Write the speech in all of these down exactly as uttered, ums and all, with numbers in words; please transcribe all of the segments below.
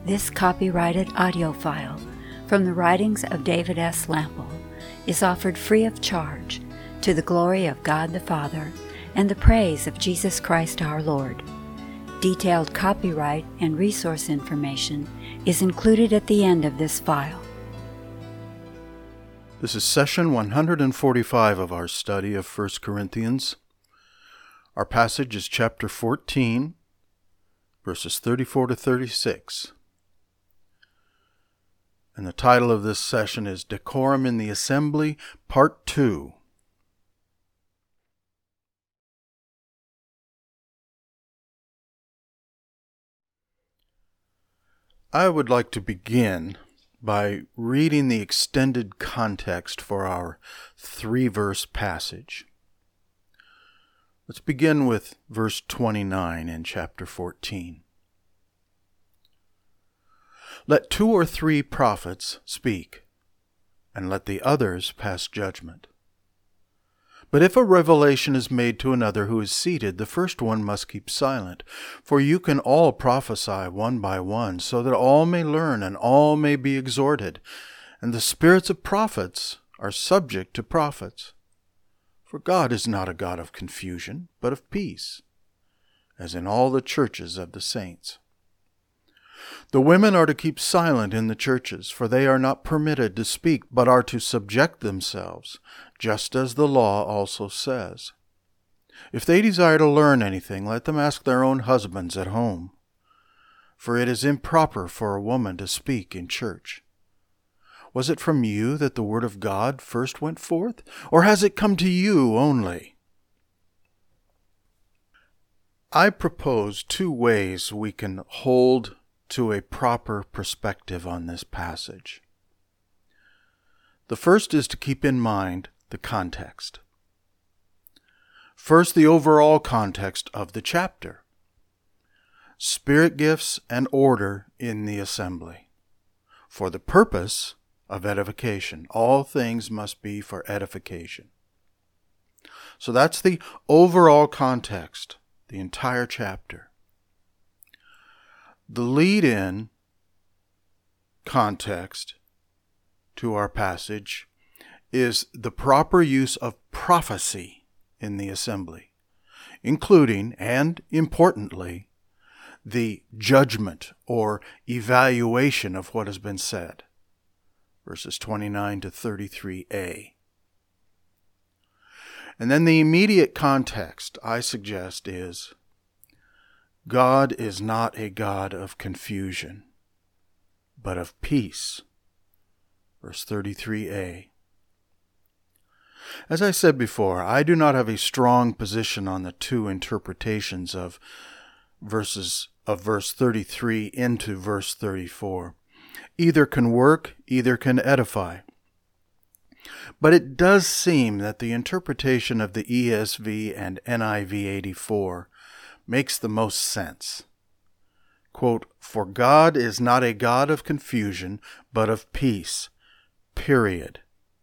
This copyrighted audio file from the writings of David S. Lample is offered free of charge to the glory of God the Father and the praise of Jesus Christ our Lord. Detailed copyright and resource information is included at the end of this file. This is session one hundred forty-five of our study of First Corinthians. Our passage is chapter fourteen, verses thirty-four to thirty-six. And the title of this session is Decorum in the Assembly, Part two. I would like to begin by reading the extended context for our three-verse passage. Let's begin with verse twenty-nine in chapter fourteen. Let two or three prophets speak, and let the others pass judgment. But if a revelation is made to another who is seated, the first one must keep silent. For you can all prophesy one by one, so that all may learn and all may be exhorted. And the spirits of prophets are subject to prophets. For God is not a God of confusion, but of peace, as in all the churches of the saints. The women are to keep silent in the churches, for they are not permitted to speak, but are to subject themselves, just as the law also says. If they desire to learn anything, let them ask their own husbands at home, for it is improper for a woman to speak in church. Was it from you that the word of God first went forth, or has it come to you only? I propose two ways we can hold to a proper perspective on this passage. The first is to keep in mind the context. First, the overall context of the chapter. Spirit gifts and order in the assembly. For the purpose of edification. All things must be for edification. So that's the overall context, the entire chapter. The lead-in context to our passage is the proper use of prophecy in the assembly, including, and importantly, the judgment or evaluation of what has been said, verses twenty-nine to thirty-three a. And then the immediate context, I suggest, is God is not a God of confusion, but of peace. Verse thirty-three a. As I said before, I do not have a strong position on the two interpretations of verses of verse thirty-three into verse thirty-four. Either can work, either can edify. But it does seem that the interpretation of the E S V and N I V eighty-four makes the most sense. Quote, for God is not a God of confusion, but of peace, period.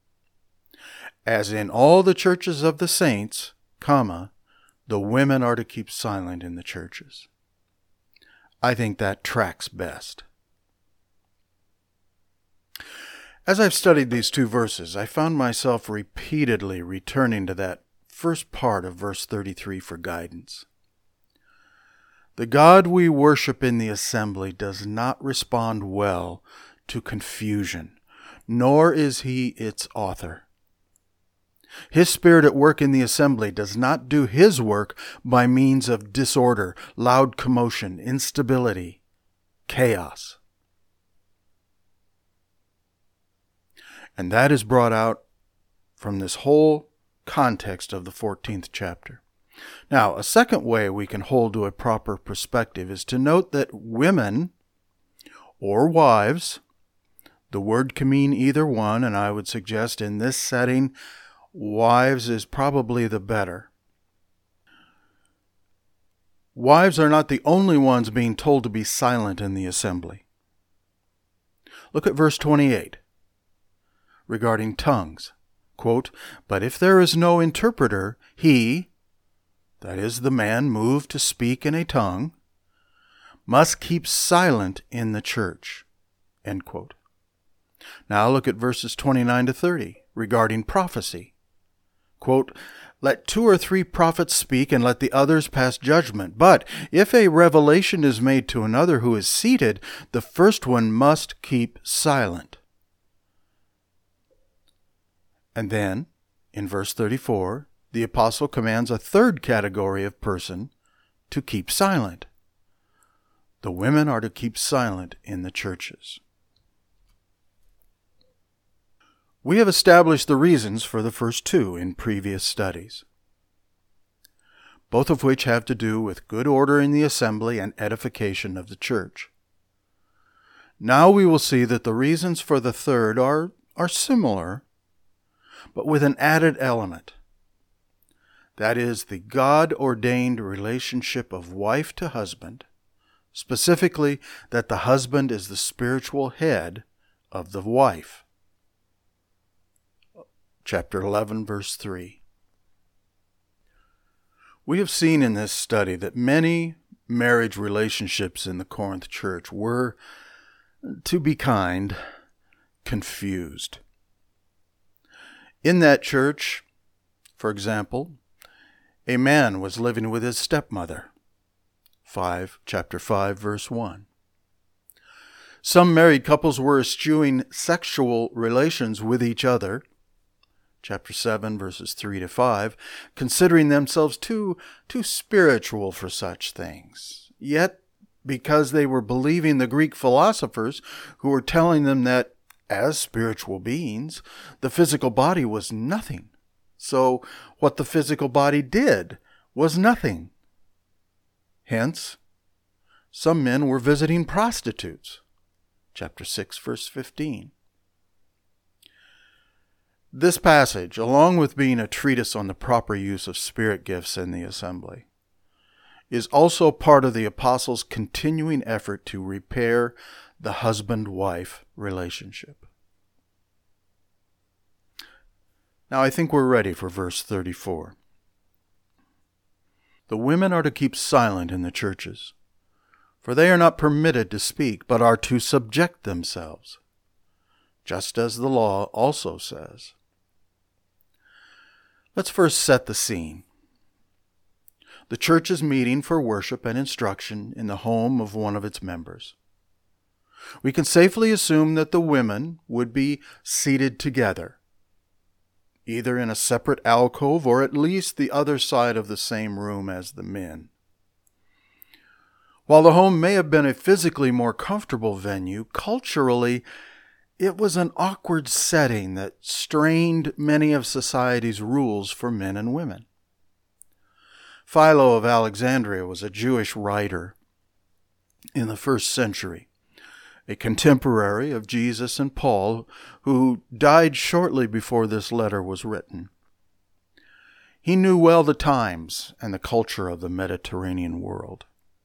As in all the churches of the saints, comma, the women are to keep silent in the churches. I think that tracks best. As I've studied these two verses, I found myself repeatedly returning to that first part of verse thirty-three for guidance. The God we worship in the assembly does not respond well to confusion, nor is he its author. His Spirit at work in the assembly does not do his work by means of disorder, loud commotion, instability, chaos. And that is brought out from this whole context of the fourteenth chapter. Now, a second way we can hold to a proper perspective is to note that women or wives, the word can mean either one, and I would suggest in this setting, wives is probably the better. Wives are not the only ones being told to be silent in the assembly. Look at verse twenty-eight regarding tongues. Quote, but if there is no interpreter, he, that is the man moved to speak in a tongue, must keep silent in the church." End quote. Now look at verses twenty-nine to thirty regarding prophecy. Quote, "Let two or three prophets speak, and let the others pass judgment. But if a revelation is made to another who is seated, the first one must keep silent." And then, in verse thirty-four, the apostle commands a third category of person to keep silent. The women are to keep silent in the churches. We have established the reasons for the first two in previous studies, both of which have to do with good order in the assembly and edification of the church. Now we will see that the reasons for the third are, are similar, but with an added element. That is the God-ordained relationship of wife to husband, specifically that the husband is the spiritual head of the wife. Chapter eleven, verse three. We have seen in this study that many marriage relationships in the Corinth church were, to be kind, confused. In that church, for example, a man was living with his stepmother. Five, chapter five, verse one. Some married couples were eschewing sexual relations with each other. Chapter seven, verses three to five, considering themselves too, too spiritual for such things. Yet, because they were believing the Greek philosophers who were telling them that, as spiritual beings, the physical body was nothing. So, what the physical body did was nothing. Hence, some men were visiting prostitutes. Chapter six, verse fifteen. This passage, along with being a treatise on the proper use of spirit gifts in the assembly, is also part of the apostles' continuing effort to repair the husband-wife relationship. Now I think we're ready for verse thirty-four. "The women are to keep silent in the churches, for they are not permitted to speak, but are to subject themselves, just as the law also says." Let's first set the scene. The church is meeting for worship and instruction in the home of one of its members. We can safely assume that the women would be seated together, either in a separate alcove or at least the other side of the same room as the men. While the home may have been a physically more comfortable venue, culturally, it was an awkward setting that strained many of society's rules for men and women. Philo of Alexandria was a Jewish writer in the first century, a contemporary of Jesus and Paul, who died shortly before this letter was written. He knew well the times and the culture of the Mediterranean world.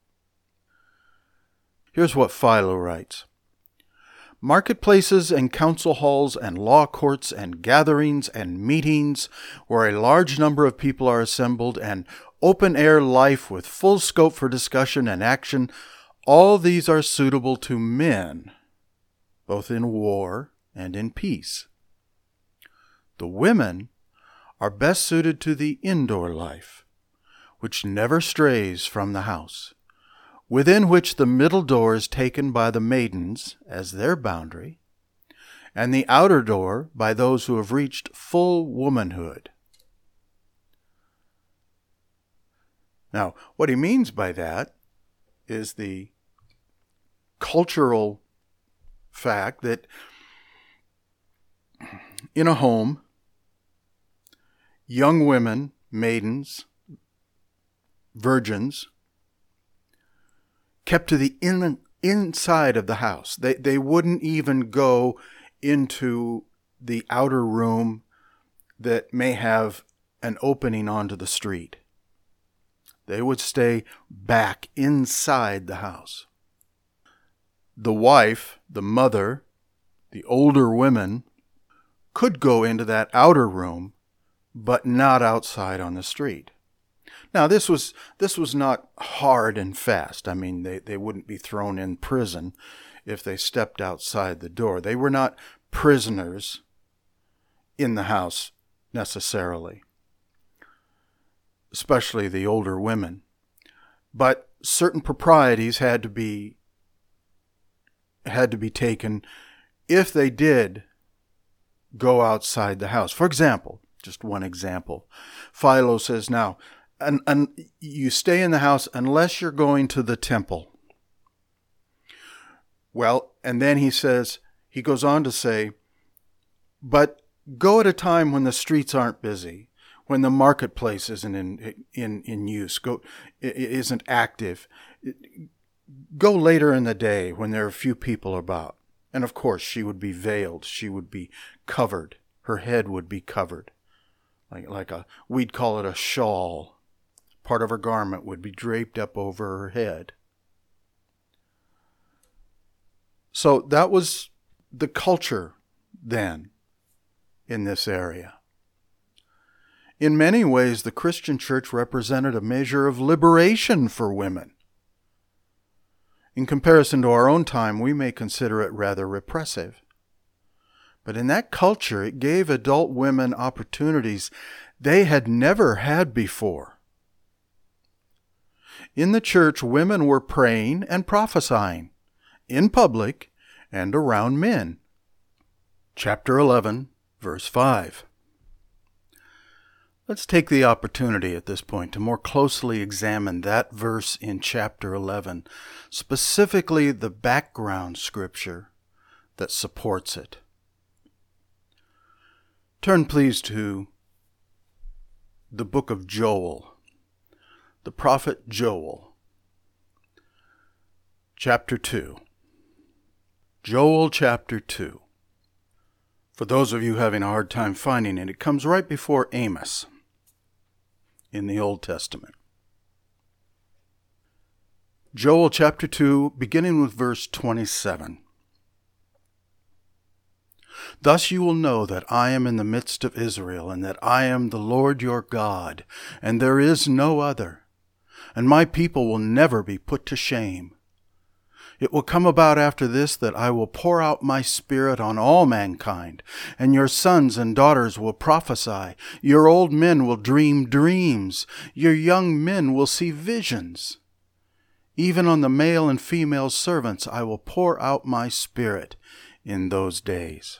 Here's what Philo writes. "Marketplaces and council halls and law courts and gatherings and meetings where a large number of people are assembled and open-air life with full scope for discussion and action, all these are suitable to men, both in war and in peace. The women are best suited to the indoor life, which never strays from the house, within which the middle door is taken by the maidens as their boundary, and the outer door by those who have reached full womanhood." Now, what he means by that is the cultural fact that in a home, young women, maidens, virgins, kept to the in, inside of the house. They, they wouldn't even go into the outer room that may have an opening onto the street. They would stay back inside the house. The wife, the mother, the older women could go into that outer room, but not outside on the street. Now, this was this was not hard and fast. I mean, they, they wouldn't be thrown in prison if they stepped outside the door. They were not prisoners in the house necessarily, especially the older women. But certain proprieties had to be had to be taken if they did go outside the house. For example, just one example, Philo says, now, and, and you stay in the house unless you're going to the temple. Well, and then he says, he goes on to say, but go at a time when the streets aren't busy, when the marketplace isn't in in, in use, go isn't active. Go later in the day when there are few people about. And of course, she would be veiled. She would be covered. Her head would be covered. Like, like a, we'd call it a shawl. Part of her garment would be draped up over her head. So that was the culture then in this area. In many ways, the Christian church represented a measure of liberation for women. In comparison to our own time, we may consider it rather repressive. But in that culture, it gave adult women opportunities they had never had before. In the church, women were praying and prophesying, in public and around men. Chapter eleven, verse five. Let's take the opportunity at this point to more closely examine that verse in chapter eleven, specifically the background scripture that supports it. Turn please to the book of Joel, the prophet Joel, chapter two. Joel chapter two. For those of you having a hard time finding it, it comes right before Amos in the Old Testament. Joel chapter two, beginning with verse twenty-seven. Thus you will know that I am in the midst of Israel, and that I am the Lord your God, and there is no other, and my people will never be put to shame. It will come about after this that I will pour out my Spirit on all mankind, and your sons and daughters will prophesy, your old men will dream dreams, your young men will see visions. Even on the male and female servants I will pour out my Spirit in those days.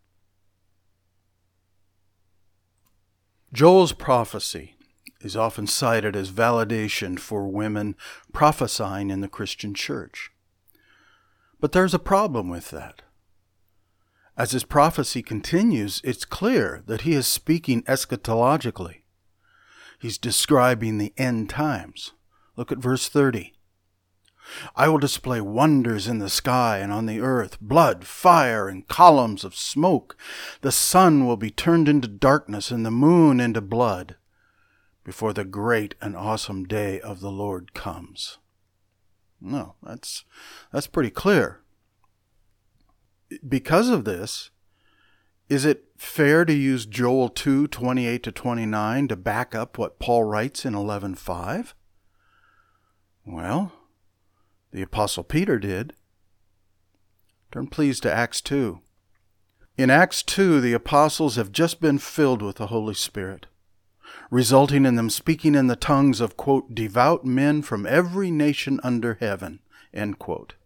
Joel's prophecy is often cited as validation for women prophesying in the Christian church. But there's a problem with that. As his prophecy continues, it's clear that he is speaking eschatologically. He's describing the end times. Look at verse thirty. I will display wonders in the sky and on the earth, blood, fire, and columns of smoke. The sun will be turned into darkness and the moon into blood before the great and awesome day of the Lord comes. No, that's that's pretty clear. Because of this, is it fair to use Joel two, twenty-eight to twenty-nine to back up what Paul writes in eleven five? Well, the Apostle Peter did. Turn please to Acts two. In Acts two, the apostles have just been filled with the Holy Spirit, resulting in them speaking in the tongues of, quote, devout men from every nation under heaven, end quote.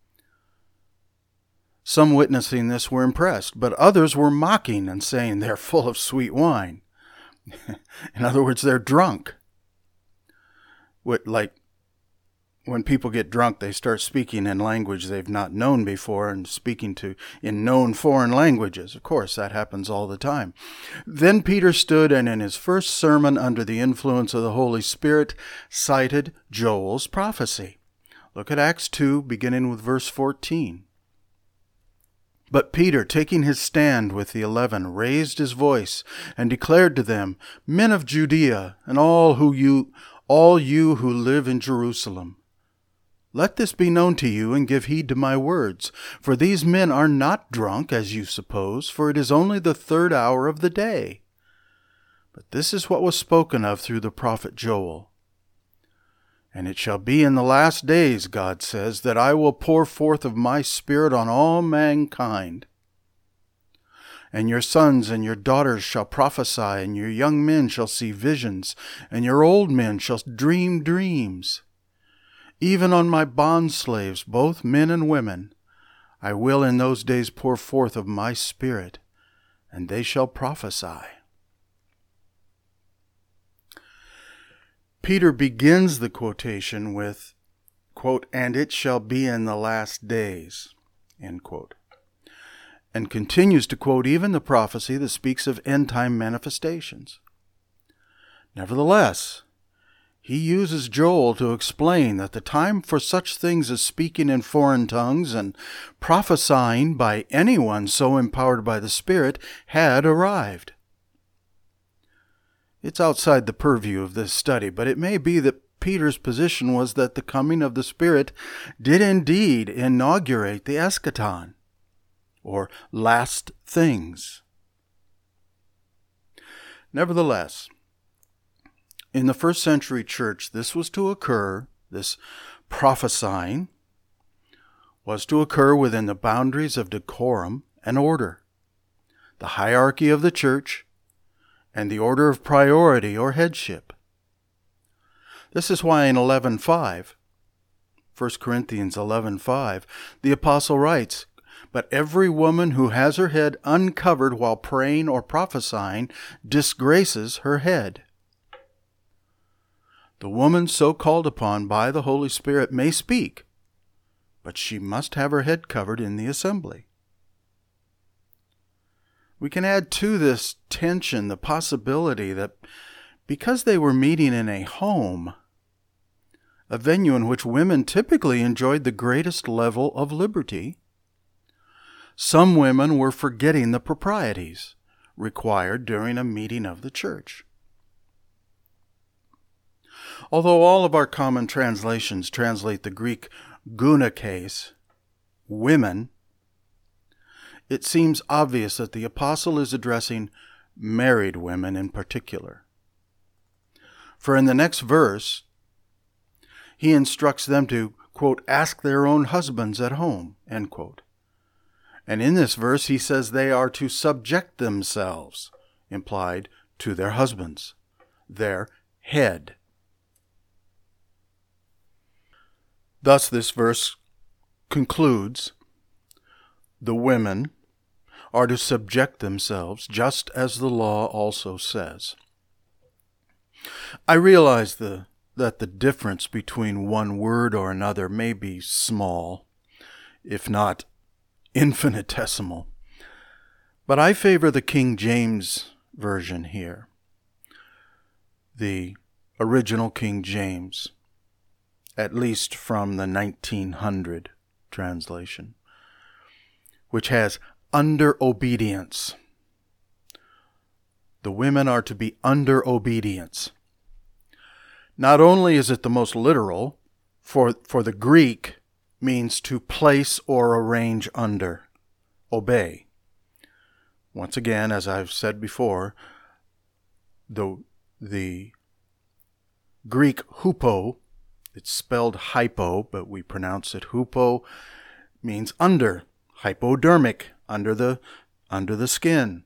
Some witnessing this were impressed, but others were mocking and saying they're full of sweet wine. In other words, they're drunk. What, like, when people get drunk, they start speaking in language they've not known before and speaking to in known foreign languages. Of course, that happens all the time. Then Peter stood and in his first sermon under the influence of the Holy Spirit cited Joel's prophecy. Look at Acts two, beginning with verse fourteen. But Peter, taking his stand with the eleven, raised his voice and declared to them, Men of Judea, and all who you, all you who live in Jerusalem, let this be known to you, and give heed to my words. For these men are not drunk, as you suppose, for it is only the third hour of the day. But this is what was spoken of through the prophet Joel. And it shall be in the last days, God says, that I will pour forth of my Spirit on all mankind. And your sons and your daughters shall prophesy, and your young men shall see visions, and your old men shall dream dreams. Even on my bondslaves, both men and women, I will in those days pour forth of my Spirit, and they shall prophesy. Peter begins the quotation with, quote, and it shall be in the last days, end quote, and continues to quote even the prophecy that speaks of end-time manifestations. Nevertheless, he uses Joel to explain that the time for such things as speaking in foreign tongues and prophesying by anyone so empowered by the Spirit had arrived. It's outside the purview of this study, but it may be that Peter's position was that the coming of the Spirit did indeed inaugurate the eschaton, or last things. Nevertheless, in the first century church, this was to occur, this prophesying was to occur within the boundaries of decorum and order, the hierarchy of the church, and the order of priority or headship. This is why in eleven five, First Corinthians eleven five, the apostle writes, but every woman who has her head uncovered while praying or prophesying disgraces her head. The woman so called upon by the Holy Spirit may speak, but she must have her head covered in the assembly. We can add to this tension the possibility that because they were meeting in a home, a venue in which women typically enjoyed the greatest level of liberty, some women were forgetting the proprieties required during a meeting of the church. Although all of our common translations translate the Greek gunakes, women, it seems obvious that the apostle is addressing married women in particular. For in the next verse, he instructs them to, quote, ask their own husbands at home, end quote. And in this verse, he says they are to subject themselves, implied, to their husbands, their head. Thus, this verse concludes, the women are to subject themselves, just as the law also says. I realize the, that the difference between one word or another may be small, if not infinitesimal, but I favor the King James Version here, the original King James, at least from the nineteen hundred translation, which has under obedience. The women are to be under obedience. Not only is it the most literal, for, for the Greek means to place or arrange under, obey. Once again, as I've said before, the, the Greek hupo, it's spelled hypo, but we pronounce it hupo, means under, hypodermic, under the, under the skin.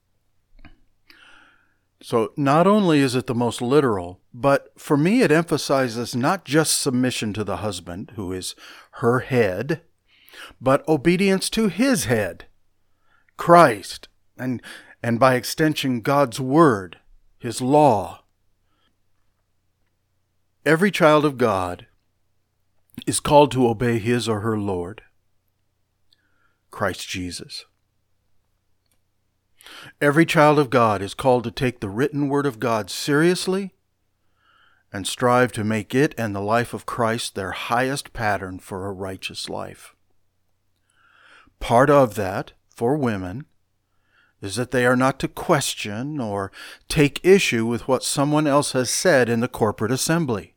So not only is it the most literal, but for me it emphasizes not just submission to the husband, who is her head, but obedience to his head, Christ, and, and by extension God's word, his law. Every child of God is called to obey his or her Lord, Christ Jesus. Every child of God is called to take the written word of God seriously and strive to make it and the life of Christ their highest pattern for a righteous life. Part of that, for women, is that they are not to question or take issue with what someone else has said in the corporate assembly.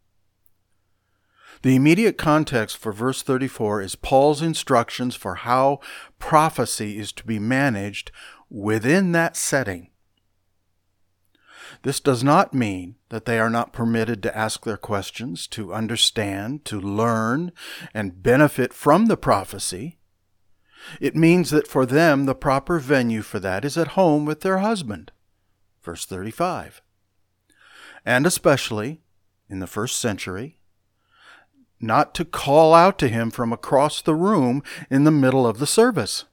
The immediate context for verse thirty-four is Paul's instructions for how prophecy is to be managed within that setting. This does not mean that they are not permitted to ask their questions, to understand, to learn, and benefit from the prophecy. It means that for them the proper venue for that is at home with their husband. Verse thirty-five. And especially, in the first century, not to call out to him from across the room in the middle of the service.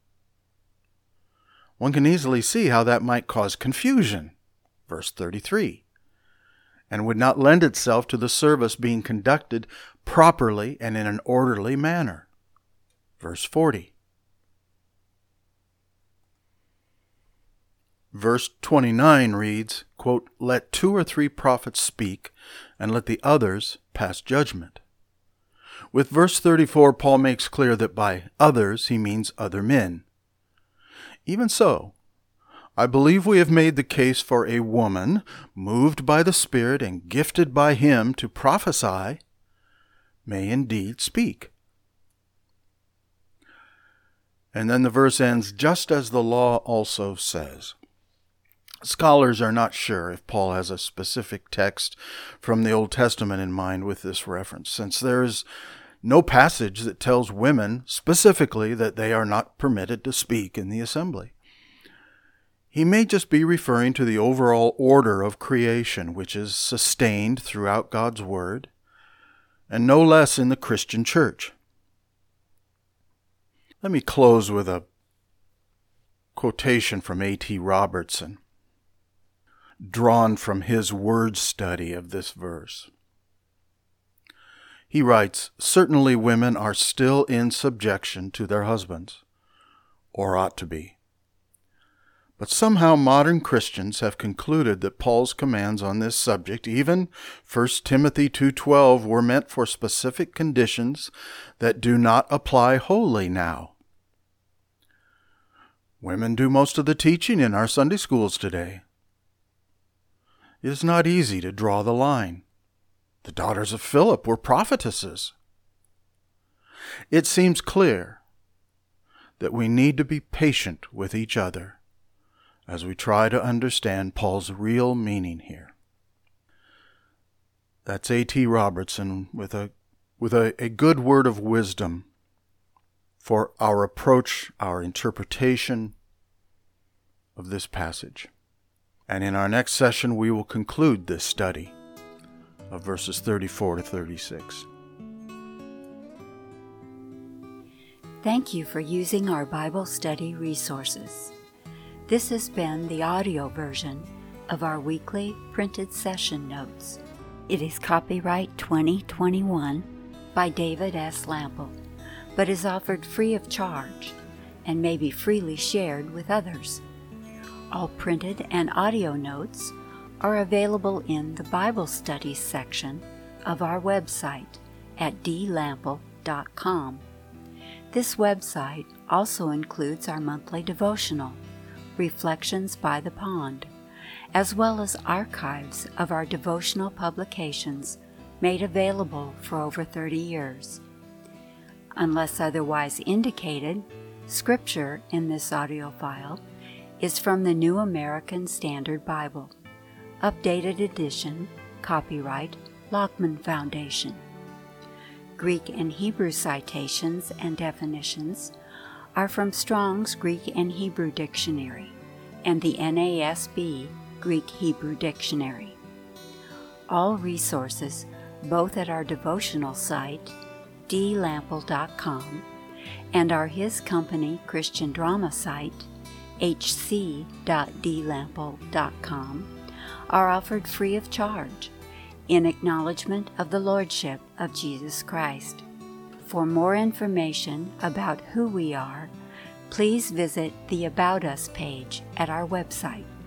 One can easily see how that might cause confusion. Verse thirty-three. And would not lend itself to the service being conducted properly and in an orderly manner. Verse forty. Verse twenty-nine reads, quote, "Let two or three prophets speak, and let the others pass judgment." With verse thirty-four, Paul makes clear that by others he means other men. Even so, I believe we have made the case for a woman, moved by the Spirit and gifted by him to prophesy, may indeed speak. And then the verse ends, just as the law also says. Scholars are not sure if Paul has a specific text from the Old Testament in mind with this reference, since there is no passage that tells women specifically that they are not permitted to speak in the assembly. He may just be referring to the overall order of creation, which is sustained throughout God's Word, and no less in the Christian church. Let me close with a quotation from A T Robertson, drawn from his word study of this verse. He writes, "Certainly women are still in subjection to their husbands, or ought to be. But somehow modern Christians have concluded that Paul's commands on this subject, even First Timothy two twelve, were meant for specific conditions that do not apply wholly now. Women do most of the teaching in our Sunday schools today. It is not easy to draw the line. The daughters of Philip were prophetesses. It seems clear that we need to be patient with each other as we try to understand Paul's real meaning here." That's A T Robertson with a with a, a good word of wisdom for our approach, our interpretation of this passage. And in our next session, we will conclude this study of verses thirty-four to thirty-six. Thank you for using our Bible study resources. This has been the audio version of our weekly printed session notes. It is copyright twenty twenty-one by David S. Lample, but is offered free of charge and may be freely shared with others. All printed and audio notes are available in the Bible Studies section of our website at d lample dot com. This website also includes our monthly devotional, Reflections by the Pond, as well as archives of our devotional publications made available for over thirty years. Unless otherwise indicated, scripture in this audio file is from the New American Standard Bible, updated edition, copyright Lockman Foundation. Greek and Hebrew citations and definitions are from Strong's Greek and Hebrew Dictionary and the N A S B Greek-Hebrew Dictionary. All resources, both at our devotional site, d lample dot com, and our His Company Christian Drama site, h c dot d lample dot com, are offered free of charge in acknowledgement of the Lordship of Jesus Christ. For more information about who we are, please visit the About Us page at our website.